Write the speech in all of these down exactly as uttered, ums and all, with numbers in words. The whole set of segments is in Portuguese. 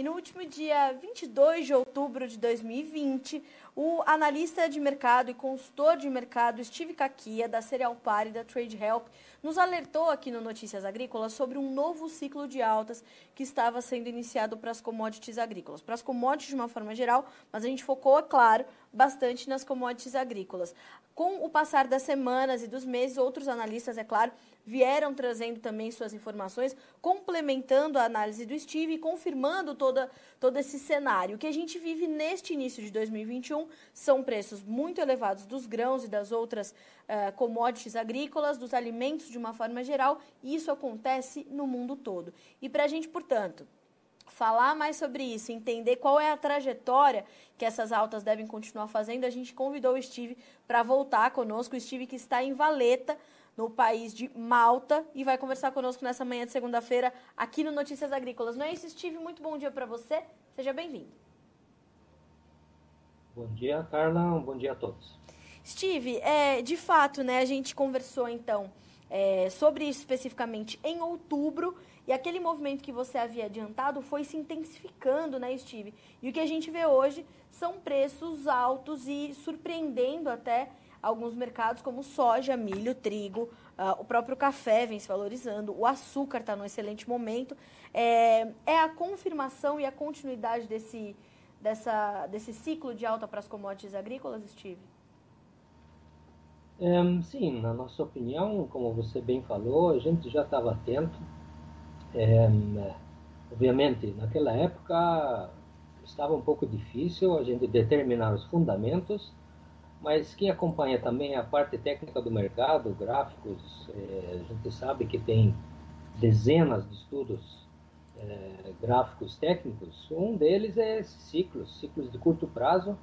E no último dia vinte e dois de outubro de dois mil e vinte, o analista de mercado e consultor de mercado Steve Kakia, da Cereal Par e da Trade Help, nos alertou aqui no Notícias Agrícolas sobre um novo ciclo de altas que estava sendo iniciado para as commodities agrícolas. Para as commodities de uma forma geral, mas a gente focou, é claro, bastante nas commodities agrícolas. Com o passar das semanas e dos meses, outros analistas, é claro, vieram trazendo também suas informações, complementando a análise do Steve e confirmando toda, todo esse cenário. O que a gente vive neste início de dois mil e vinte e um são preços muito elevados dos grãos e das outras uh, commodities agrícolas, dos alimentos de uma forma geral, e isso acontece no mundo todo. E para a gente, portanto, falar mais sobre isso, entender qual é a trajetória que essas altas devem continuar fazendo, a gente convidou o Steve para voltar conosco, o Steve que está em Valeta, no país de Malta, e vai conversar conosco nessa manhã de segunda-feira aqui no Notícias Agrícolas. Não é isso, Steve? Muito bom dia para você. Seja bem-vindo. Bom dia, Carla. Um bom dia a todos. Steve, é, de fato, né, a gente conversou, então, é, sobre isso especificamente em outubro, e aquele movimento que você havia adiantado foi se intensificando, né, Steve? E o que a gente vê hoje são preços altos e surpreendendo até alguns mercados como soja, milho, trigo, uh, o próprio café vem se valorizando, o açúcar está num excelente momento. É, é a confirmação e a continuidade desse, dessa, desse ciclo de alta para as commodities agrícolas, Steve? É, sim, na nossa opinião, como você bem falou, a gente já estava atento. É, obviamente, naquela época estava um pouco difícil a gente determinar os fundamentos, mas quem acompanha também a parte técnica do mercado, gráficos, é, a gente sabe que tem dezenas de estudos é, gráficos técnicos. Um deles é esses ciclos, ciclos de curto prazo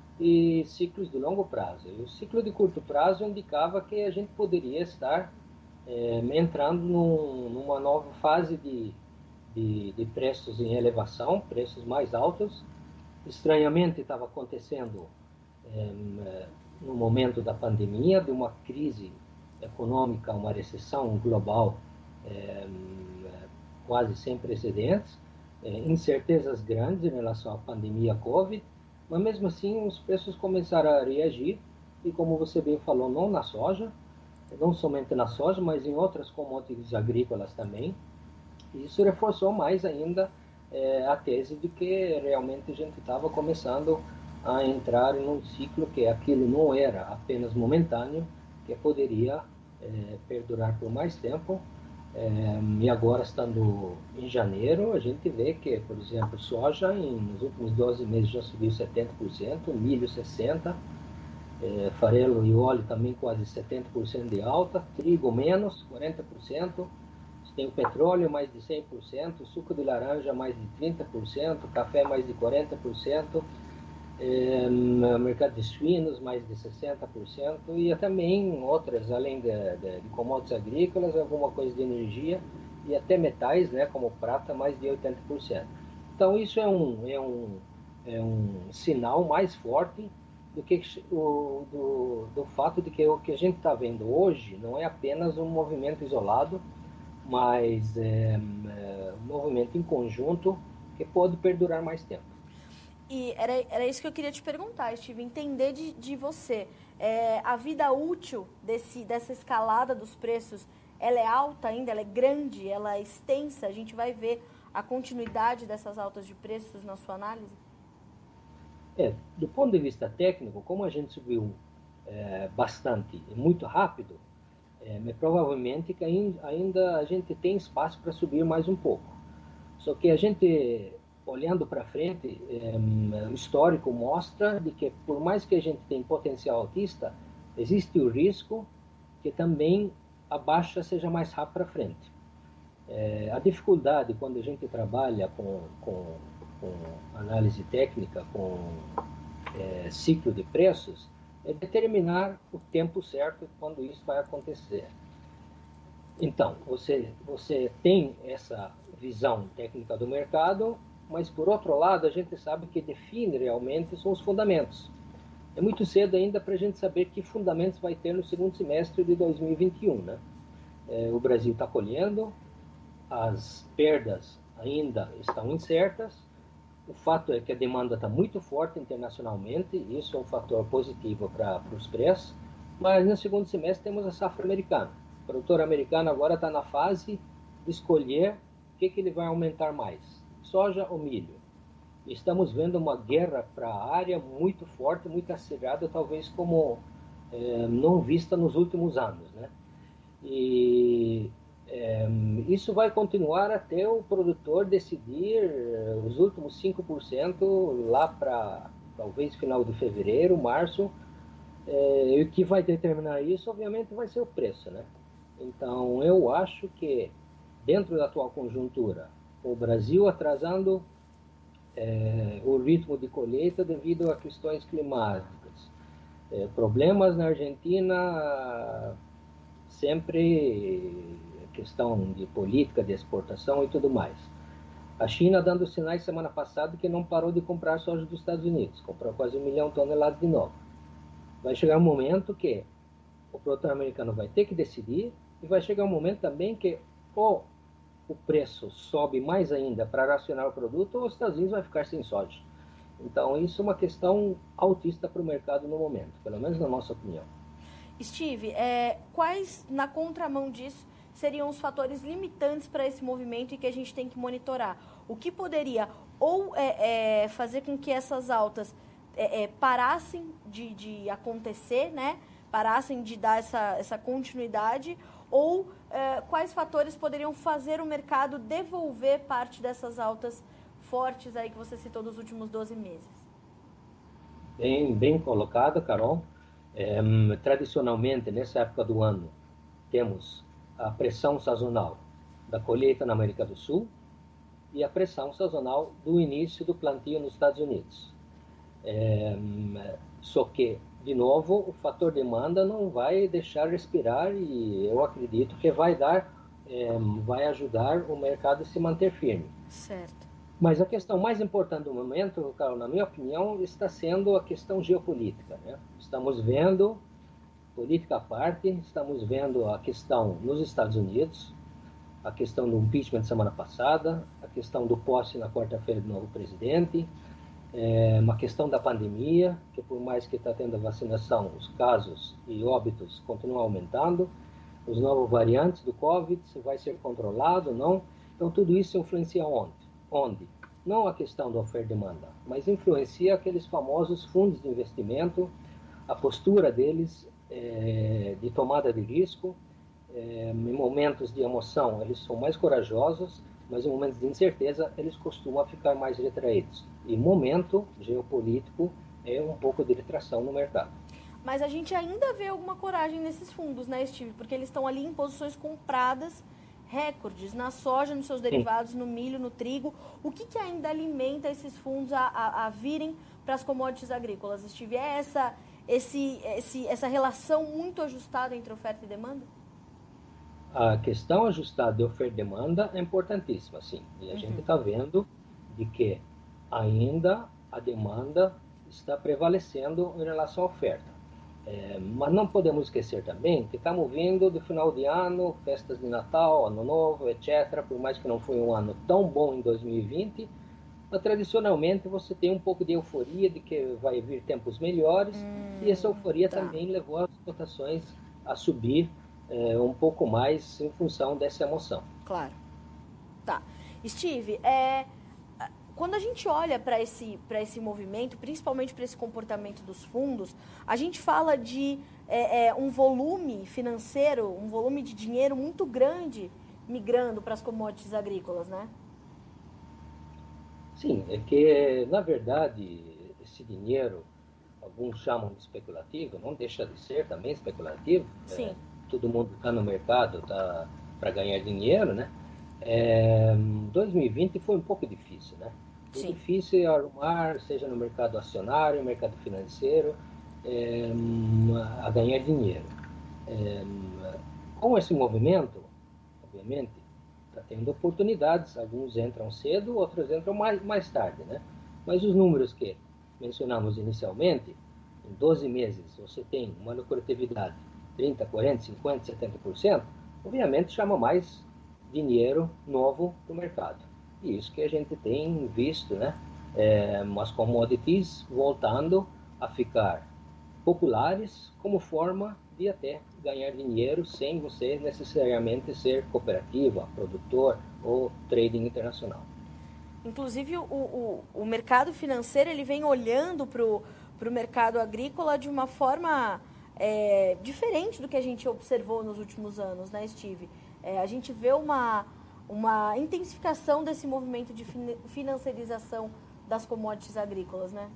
e ciclos de longo prazo. E o ciclo de curto prazo indicava que a gente poderia estar é, entrando num, numa nova fase de, de, de preços em elevação, preços mais altos. Estranhamente estava acontecendo É, no momento da pandemia, de uma crise econômica, uma recessão global é, quase sem precedentes, é, incertezas grandes em relação à pandemia Covid, mas mesmo assim os preços começaram a reagir, e como você bem falou, não na soja, não somente na soja, mas em outras commodities agrícolas também. E isso reforçou mais ainda é, a tese de que realmente a gente estava começando a entrar em um ciclo que aquilo não era apenas momentâneo, que poderia é, perdurar por mais tempo. É, e agora, estando em janeiro, a gente vê que, por exemplo, soja em, nos últimos doze meses já subiu setenta por cento, milho sessenta por cento, é, farelo e óleo também quase setenta por cento de alta, trigo menos quarenta por cento, tem o petróleo mais de cem por cento, suco de laranja mais de trinta por cento, café mais de quarenta por cento, é, mercado de suínos mais de sessenta por cento, e também outras, além de, de, de commodities agrícolas, alguma coisa de energia e até metais, né, como prata, mais de oitenta por cento. Então isso é um, é um, é um sinal mais forte do que o do, do fato de que o que a gente está vendo hoje não é apenas um movimento isolado, mas é, é um movimento em conjunto que pode perdurar mais tempo. E era, era isso que eu queria te perguntar, Steve, entender de, de você. É, a vida útil desse, dessa escalada dos preços, ela é alta ainda, ela é grande, ela é extensa? A gente vai ver a continuidade dessas altas de preços na sua análise? É, do ponto de vista técnico, como a gente subiu é, bastante e muito rápido, é, provavelmente que ainda, ainda a gente tem espaço para subir mais um pouco. Só que a gente, olhando para frente, é, o histórico mostra de que, por mais que a gente tenha potencial altista, existe o risco que também a baixa seja mais rápida para frente. É, a dificuldade quando a gente trabalha com, com, com análise técnica, com é, ciclo de preços, é determinar o tempo certo quando isso vai acontecer. Então, você, você tem essa visão técnica do mercado, mas por outro lado, a gente sabe que define realmente são os fundamentos. É muito cedo ainda para a gente saber que fundamentos vai ter no segundo semestre de dois mil e vinte e um, né? É, o Brasil está colhendo, as perdas ainda estão incertas, O fato é que a demanda está muito forte internacionalmente, e isso é um fator positivo para os preços, mas no segundo semestre temos a safra americana. O produtor americano agora está na fase de escolher o que, que ele vai aumentar mais, soja ou milho. E estamos vendo uma guerra para a área muito forte, muito acirrada, talvez como é, não vista nos últimos anos, né? E é, isso vai continuar até o produtor decidir os últimos cinco por cento lá para talvez final de fevereiro, março. É, e o que vai determinar isso, obviamente, vai ser o preço, né? Então, eu acho que, dentro da atual conjuntura, o Brasil atrasando é, o ritmo de colheita devido a questões climáticas, é, problemas na Argentina, sempre questão de política de exportação e tudo mais. A China dando sinais semana passada que não parou de comprar soja dos Estados Unidos, comprou quase um milhão de toneladas de novo. Vai chegar um momento que o produtor americano vai ter que decidir, e vai chegar um momento também que ou o preço sobe mais ainda para racionar o produto, ou os Estados Unidos vai ficar sem soja. Então, isso é uma questão altista para o mercado no momento, pelo menos na nossa opinião. Steve, é, quais, na contramão disso, seriam os fatores limitantes para esse movimento e que a gente tem que monitorar? O que poderia ou é, é, fazer com que essas altas é, é, parassem de, de acontecer, né? Parassem de dar essa, essa continuidade, ou é, quais fatores poderiam fazer o mercado devolver parte dessas altas fortes aí que você citou dos últimos doze meses? Bem, bem colocado, Carol. É, tradicionalmente, nessa época do ano, temos a pressão sazonal da colheita na América do Sul e a pressão sazonal do início do plantio nos Estados Unidos. É, só que, de novo, o fator demanda não vai deixar respirar, e eu acredito que vai dar, é, vai ajudar o mercado a se manter firme. Certo. Mas a questão mais importante do momento, Carol, na minha opinião, está sendo a questão geopolítica, né? Estamos vendo, política à parte, estamos vendo a questão nos Estados Unidos, a questão do impeachment semana passada, a questão do posse na quarta-feira do novo presidente, é uma questão da pandemia, que por mais que está tendo a vacinação, os casos e óbitos continuam aumentando, os novos variantes do Covid, se vai ser controlado ou não. Então, tudo isso influencia onde? Onde? Não a questão da oferta e demanda, mas influencia aqueles famosos fundos de investimento, a postura deles é, de tomada de risco. É, em momentos de emoção, eles são mais corajosos, mas em momentos de incerteza, eles costumam ficar mais retraídos. E momento geopolítico é um pouco de retração no mercado. Mas a gente ainda vê alguma coragem nesses fundos, né, Steve? Porque eles estão ali em posições compradas, recordes, na soja, nos seus derivados, Sim. no milho, no trigo. O que, que ainda alimenta esses fundos a, a, a virem para as commodities agrícolas, Steve? É essa, esse, esse, essa relação muito ajustada entre oferta e demanda? A questão ajustada de oferta e demanda é importantíssima, sim. E a uhum. gente está vendo de que ainda a demanda está prevalecendo em relação à oferta. É, mas não podemos esquecer também que estamos vindo do final de ano, festas de Natal, Ano Novo, etcétera. Por mais que não foi um ano tão bom em dois mil e vinte, mas tradicionalmente você tem um pouco de euforia de que vai vir tempos melhores, hum, e essa euforia tá. também levou as cotações a subir é, um pouco mais em função dessa emoção. Claro. Tá. Steve, é... quando a gente olha para esse, para esse movimento, principalmente para esse comportamento dos fundos, a gente fala de é, é, um volume financeiro, um volume de dinheiro muito grande migrando para as commodities agrícolas, né? Sim, é que, na verdade, esse dinheiro, alguns chamam de especulativo, não deixa de ser também especulativo. Sim. É, todo mundo está no mercado tá, para ganhar dinheiro, né? É, dois mil e vinte foi um pouco difícil, né? Foi Sim. difícil arrumar, seja no mercado acionário, mercado financeiro, é, a ganhar dinheiro. É, com esse movimento, obviamente, está tendo oportunidades. Alguns entram cedo, outros entram mais, mais tarde, né? Mas os números que mencionamos inicialmente, em doze meses você tem uma lucratividade trinta, quarenta, cinquenta, setenta por cento, obviamente chama mais dinheiro novo para o mercado. E isso que a gente tem visto, né? é, as commodities voltando a ficar populares como forma de até ganhar dinheiro sem você necessariamente ser cooperativa, produtor ou trading internacional. Inclusive, o, o, o mercado financeiro ele vem olhando para o mercado agrícola de uma forma é, diferente do que a gente observou nos últimos anos, né, Steve? É, a gente vê uma, uma intensificação desse movimento de financiarização das commodities agrícolas, né?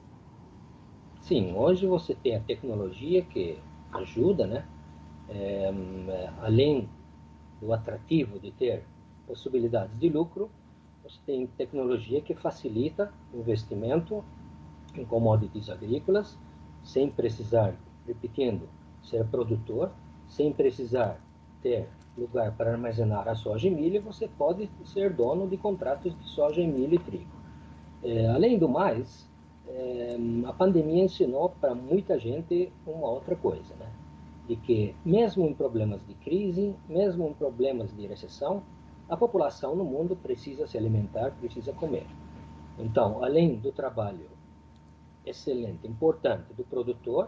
Sim, hoje você tem a tecnologia que ajuda, né? É, além do atrativo de ter possibilidades de lucro, você tem tecnologia que facilita o investimento em commodities agrícolas, sem precisar, repetindo, ser produtor, sem precisar ter lugar para armazenar a soja e milho, você pode ser dono de contratos de soja, milho e trigo. É, além do mais, é, a pandemia ensinou para muita gente uma outra coisa, né? De que mesmo em problemas de crise, mesmo em problemas de recessão, a população no mundo precisa se alimentar, precisa comer. Então, além do trabalho excelente, importante do produtor,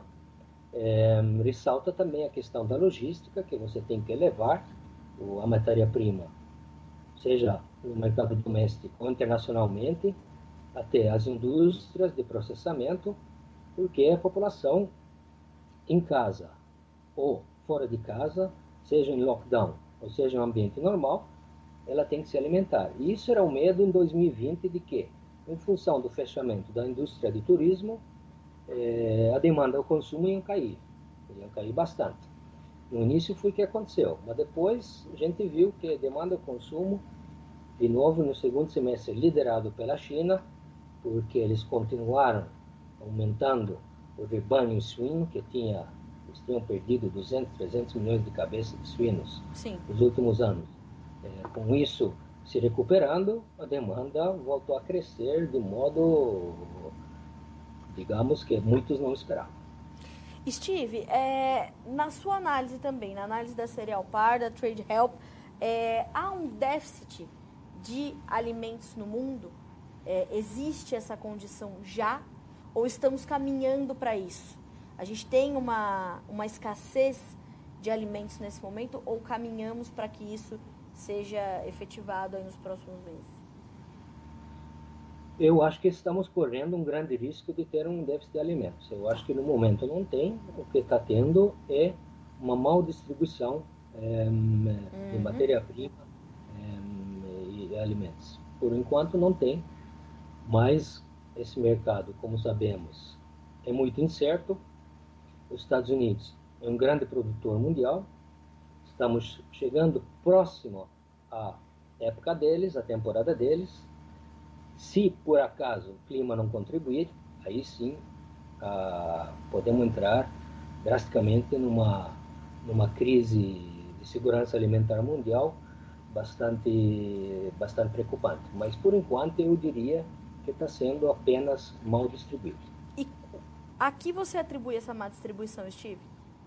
é, ressalta também a questão da logística, que você tem que levar a matéria-prima, seja no mercado doméstico ou internacionalmente, até as indústrias de processamento, porque a população em casa ou fora de casa, seja em lockdown ou seja em um ambiente normal, ela tem que se alimentar. E isso era o medo em dois mil e vinte de que, em função do fechamento da indústria de turismo, eh, a demanda ao consumo ia cair, ia cair bastante. No início foi o que aconteceu, mas depois a gente viu que a demanda ao consumo, de novo no segundo semestre, liderado pela China, porque eles continuaram aumentando o rebanho suíno, que tinha, eles tinham perdido duzentos, trezentos milhões de cabeças de suínos Sim. nos últimos anos. É, com isso se recuperando, a demanda voltou a crescer de modo, digamos, que muitos não esperavam. Steve, é, na sua análise também, na análise da Cereal Par, da Trade Help, é, há um déficit de alimentos no mundo? É, existe essa condição já? Ou estamos caminhando para isso? A gente tem uma, uma escassez de alimentos nesse momento ou caminhamos para que isso seja efetivado aí nos próximos meses? Eu acho que estamos correndo um grande risco de ter um déficit de alimentos. Eu acho que no momento não tem. O que está tendo é uma mal distribuição é, uhum. de matéria-prima é, e alimentos. Por enquanto não tem, mas esse mercado, como sabemos, é muito incerto. Os Estados Unidos é um grande produtor mundial. Estamos chegando próximo à época deles, à temporada deles. Se por acaso o clima não contribuir, aí sim ah, podemos entrar drasticamente numa, numa crise de segurança alimentar mundial bastante, bastante preocupante. Mas por enquanto eu diria que está sendo apenas mal distribuído. E a que você atribui essa má distribuição, Steve?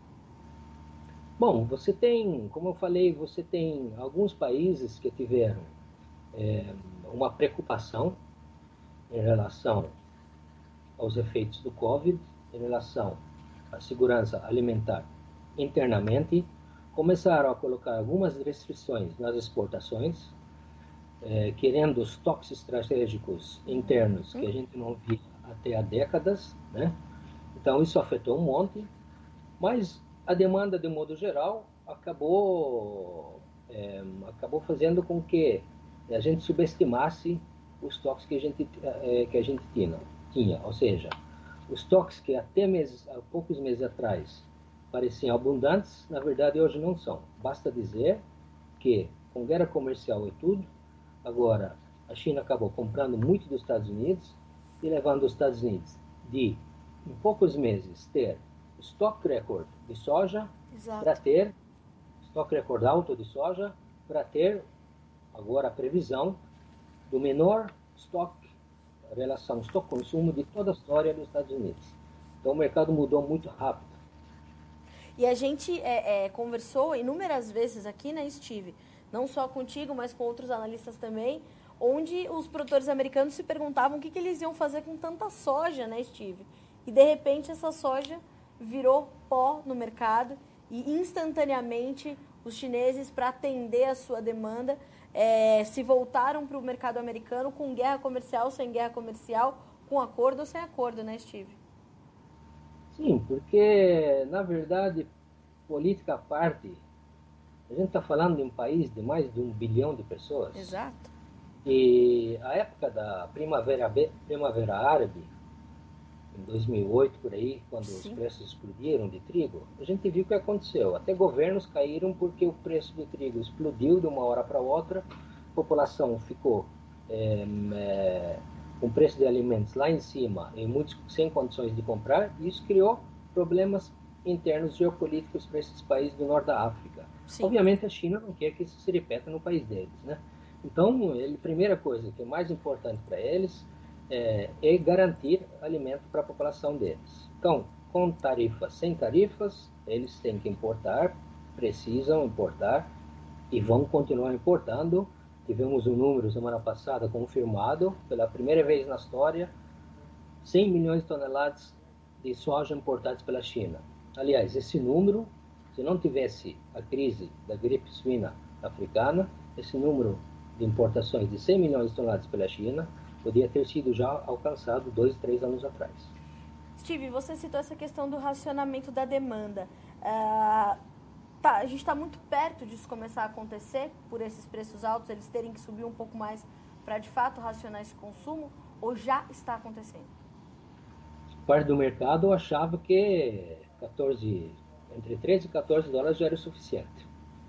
Bom, você tem, como eu falei, você tem alguns países que tiveram é, uma preocupação em relação aos efeitos do Covid, em relação à segurança alimentar internamente, começaram a colocar algumas restrições nas exportações, é, querendo estoques estratégicos internos que a gente não via até há décadas, né? Então isso afetou um monte, mas a demanda, de modo geral, acabou, é, acabou fazendo com que a gente subestimasse os estoques que a gente, é, que a gente tinha, tinha. Ou seja, os estoques que até meses, há poucos meses atrás pareciam abundantes, na verdade hoje não são. Basta dizer que, com guerra comercial e tudo, agora a China acabou comprando muito dos Estados Unidos e levando os Estados Unidos de, em poucos meses, ter estoque recorde de soja para ter estoque recorde alto de soja para ter agora a previsão do menor estoque, relação estoque-consumo de toda a história dos Estados Unidos. Então o mercado mudou muito rápido. E a gente é, é, conversou inúmeras vezes aqui, né, Steve? Não só contigo, mas com outros analistas também. onde os produtores americanos se perguntavam o que, que eles iam fazer com tanta soja, né, Steve? E, de repente, essa soja virou pó no mercado e, instantaneamente, os chineses, para atender a sua demanda, é, se voltaram para o mercado americano com guerra comercial, sem guerra comercial, com acordo ou sem acordo, né, Steve? Sim, porque, na verdade, política à parte, a gente está falando de um país de mais de um bilhão de pessoas. Exato. E a época da Primavera, Primavera Árabe, em dois mil e oito, por aí, quando Sim. os preços explodiram de trigo, a gente viu o que aconteceu. Até governos caíram porque o preço do trigo explodiu de uma hora para outra, a população ficou é, é, com o preço de alimentos lá em cima e muitos sem condições de comprar, e isso criou problemas internos geopolíticos para esses países do norte da África. Sim. Obviamente a China não quer que isso se repita no país deles, né? Então, ele, a primeira coisa que é mais importante para eles é, é garantir alimento para a população deles. Então, com tarifas, sem tarifas, eles têm que importar, precisam importar e vão continuar importando. Tivemos um número semana passada confirmado, pela primeira vez na história, cem milhões de toneladas de soja importadas pela China. Aliás, esse número, se não tivesse a crise da gripe suína africana, esse número de importações de cem milhões de toneladas pela China podia ter sido já alcançado dois, três anos atrás. Steve, você citou essa questão do racionamento da demanda. Uh, tá, a gente está muito perto disso começar a acontecer, por esses preços altos, eles terem que subir um pouco mais para, de fato, racionar esse consumo, ou já está acontecendo? Parte do mercado achava que quatorze, entre treze e quatorze dólares já era o suficiente.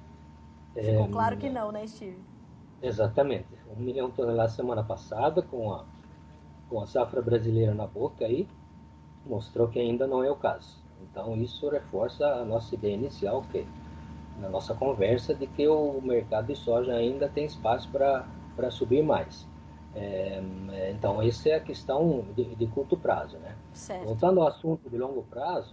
Ficou é, claro que não, né, Steve? Exatamente. Um milhão de toneladas semana passada, com a, com a safra brasileira na boca aí, mostrou que ainda não é o caso. Então isso reforça a nossa ideia inicial, que na nossa conversa, de que o mercado de soja ainda tem espaço para subir mais. É, então essa é a questão de, de curto prazo, né? Certo. Voltando ao assunto de longo prazo,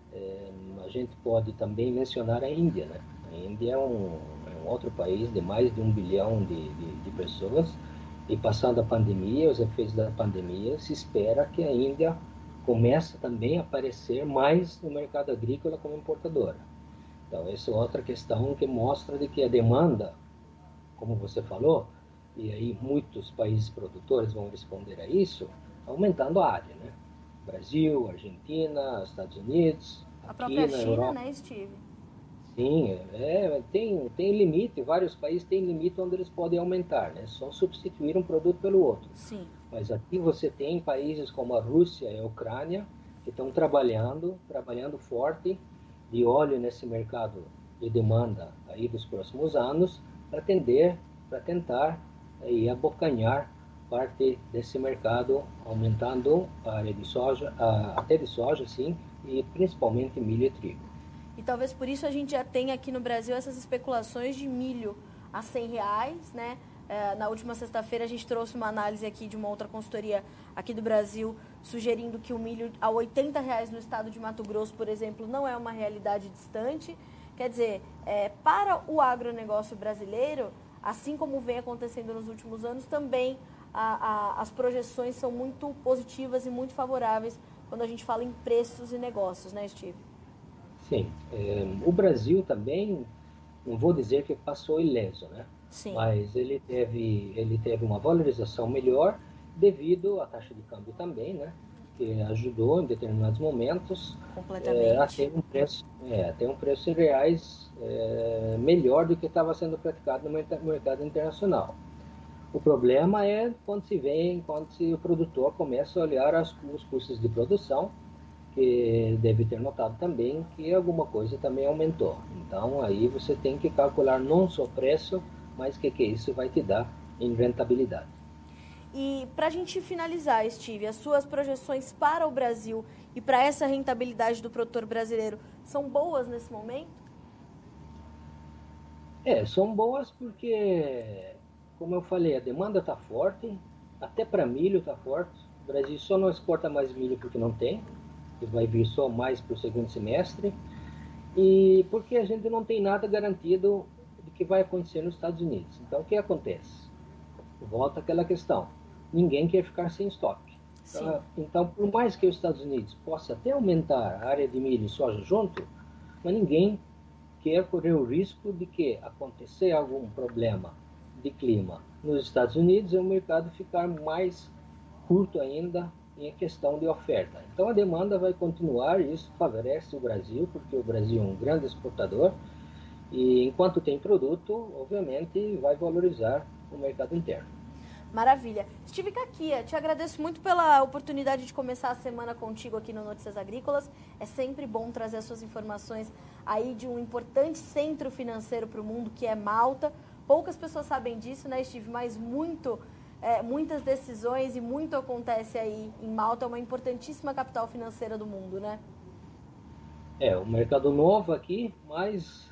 é, a gente pode também mencionar a Índia, né? A Índia é um, é um outro país de mais de um bilhão de, de, de pessoas, e passando a pandemia, os efeitos da pandemia, se espera que a Índia comece também a aparecer mais no mercado agrícola como importadora. Então essa é outra questão que mostra de que a demanda, como você falou, e aí muitos países produtores vão responder a isso, aumentando a área, né? Brasil, Argentina, Estados Unidos, a aqui própria na China, Europa. Né, Steve? Sim, é, tem, tem limite, vários países têm limite onde eles podem aumentar, né? Só substituir um produto pelo outro. Sim. Mas aqui você tem países como a Rússia e a Ucrânia que estão trabalhando, trabalhando forte, de olho nesse mercado de demanda aí dos próximos anos, para atender, para tentar aí abocanhar parte desse mercado, aumentando a área de soja, a, até de soja, sim, e principalmente milho e trigo. E talvez por isso a gente já tenha aqui no Brasil essas especulações de milho a cem reais, né? É, na última sexta-feira a gente trouxe uma análise aqui de uma outra consultoria aqui do Brasil, sugerindo que o milho a oitenta reais no estado de Mato Grosso, por exemplo, não é uma realidade distante. Quer dizer, é, para o agronegócio brasileiro, assim como vem acontecendo nos últimos anos, também a, a, as projeções são muito positivas e muito favoráveis quando a gente fala em preços e negócios, né, Steve? Sim. É, o Brasil também, não vou dizer que passou ileso, né? Sim. Mas ele teve, ele teve uma valorização melhor devido à taxa de câmbio também, né? Que ajudou em determinados momentos é, a ter um preço, é, a ter um preço em reais é, melhor do que estava sendo praticado no mercado internacional. O problema é quando se vem, quando se, o produtor começa a olhar as, os custos de produção, que deve ter notado também que alguma coisa também aumentou. Então aí você tem que calcular não só o preço, mas o que, que isso vai te dar em rentabilidade. E para a gente finalizar, Steve, as suas projeções para o Brasil e para essa rentabilidade do produtor brasileiro são boas nesse momento? É, são boas porque, como eu falei, a demanda está forte, até para milho está forte. O Brasil só não exporta mais milho porque não tem, que vai vir só mais para o segundo semestre, e porque a gente não tem nada garantido do que vai acontecer nos Estados Unidos. Então, o que acontece? volta àquela questão. Ninguém quer ficar sem estoque. Então, então, por mais que os Estados Unidos possa até aumentar a área de milho e soja junto, mas ninguém quer correr o risco de que acontecer algum problema de clima nos Estados Unidos e o mercado ficar mais curto ainda em questão de oferta. Então a demanda vai continuar e isso favorece o Brasil, porque o Brasil é um grande exportador e enquanto tem produto, obviamente vai valorizar o mercado interno. Maravilha. Steve Caquia, te agradeço muito pela oportunidade de começar a semana contigo aqui no Notícias Agrícolas. É sempre bom trazer as suas informações aí de um importante centro financeiro para o mundo, que é Malta. Poucas pessoas sabem disso, né, Steve? Mas muito, é, muitas decisões e muito acontece aí em Malta. É uma importantíssima capital financeira do mundo, né? É, um mercado novo aqui, mas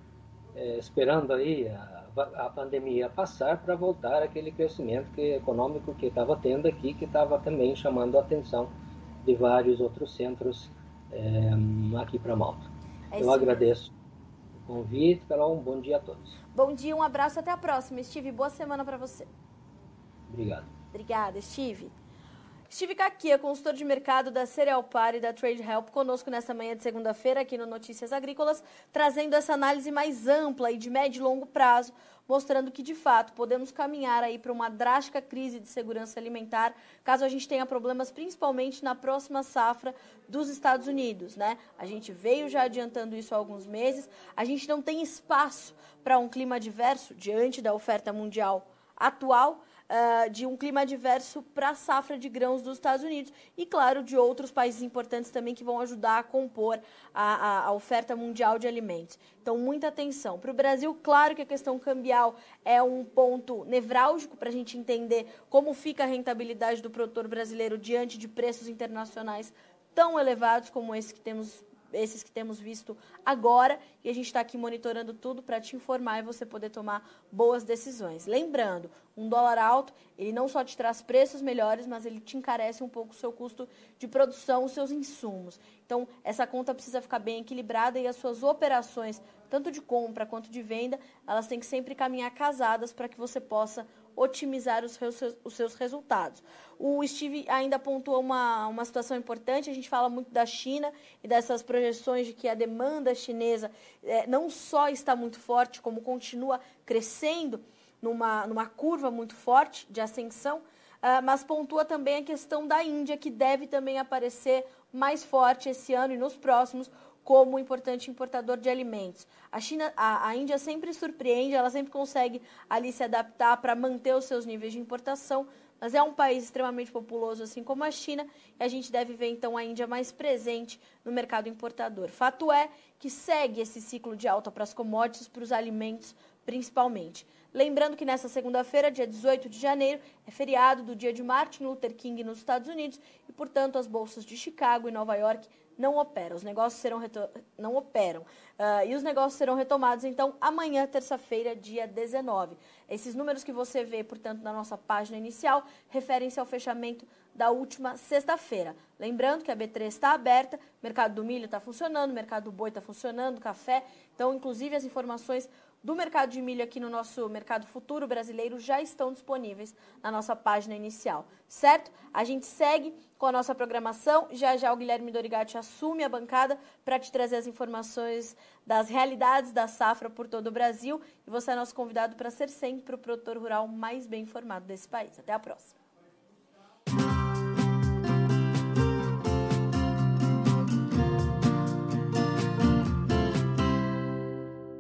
é, esperando aí a a pandemia passar para voltar aquele crescimento que, econômico que estava tendo aqui, que estava também chamando a atenção de vários outros centros é, aqui para Malta. É Eu agradeço mesmo. o convite, Carol, um bom dia a todos. Bom dia, um abraço, até a próxima, Steve. Boa semana para você. Obrigado. Obrigada, Steve. Steve Caquia, consultor de mercado da Cereal Party e da Trade Help, conosco nesta manhã de segunda-feira aqui no Notícias Agrícolas, trazendo essa análise mais ampla e de médio e longo prazo, mostrando que, de fato, podemos caminhar aí para uma drástica crise de segurança alimentar, caso a gente tenha problemas, principalmente na próxima safra dos Estados Unidos, né? A gente veio já adiantando isso há alguns meses, a gente não tem espaço para um clima adverso diante da oferta mundial atual, Uh, de um clima adverso para a safra de grãos dos Estados Unidos e, claro, de outros países importantes também que vão ajudar a compor a, a, a oferta mundial de alimentos. Então, muita atenção. Para o Brasil, claro que a questão cambial é um ponto nevrálgico para a gente entender como fica a rentabilidade do produtor brasileiro diante de preços internacionais tão elevados como esse que temos esses que temos visto agora, e a gente está aqui monitorando tudo para te informar e você poder tomar boas decisões. Lembrando, um dólar alto, ele não só te traz preços melhores, mas ele te encarece um pouco o seu custo de produção, os seus insumos. Então, essa conta precisa ficar bem equilibrada e as suas operações, tanto de compra quanto de venda, elas têm que sempre caminhar casadas para que você possa otimizar os seus, os seus resultados. O Steve ainda pontuou uma, uma situação importante, a gente fala muito da China e dessas projeções de que a demanda chinesa é, não só está muito forte, como continua crescendo numa, numa curva muito forte de ascensão, uh, mas pontua também a questão da Índia, que deve também aparecer mais forte esse ano e nos próximos, como um importante importador de alimentos. A China, a, a Índia sempre surpreende, ela sempre consegue ali se adaptar para manter os seus níveis de importação, mas é um país extremamente populoso, assim como a China, e a gente deve ver, então, a Índia mais presente no mercado importador. Fato é que segue esse ciclo de alta para as commodities, para os alimentos, principalmente. Lembrando que nessa segunda-feira, dia dezoito de janeiro, é feriado do dia de Martin Luther King nos Estados Unidos e, portanto, as bolsas de Chicago e Nova York não operam. Os negócios serão reto... não operam. Uh, e os negócios serão retomados, então, amanhã, terça-feira, dia dezenove. Esses números que você vê, portanto, na nossa página inicial, referem-se ao fechamento da última sexta-feira. Lembrando que a B três está aberta, o mercado do milho está funcionando, o mercado do boi está funcionando, café. Então, inclusive, as informações do mercado de milho aqui no nosso mercado futuro brasileiro já estão disponíveis na nossa página inicial, certo? A gente segue com a nossa programação, já já o Guilherme Dorigatti assume a bancada para te trazer as informações das realidades da safra por todo o Brasil e você é nosso convidado para ser sempre o produtor rural mais bem informado desse país. Até a próxima.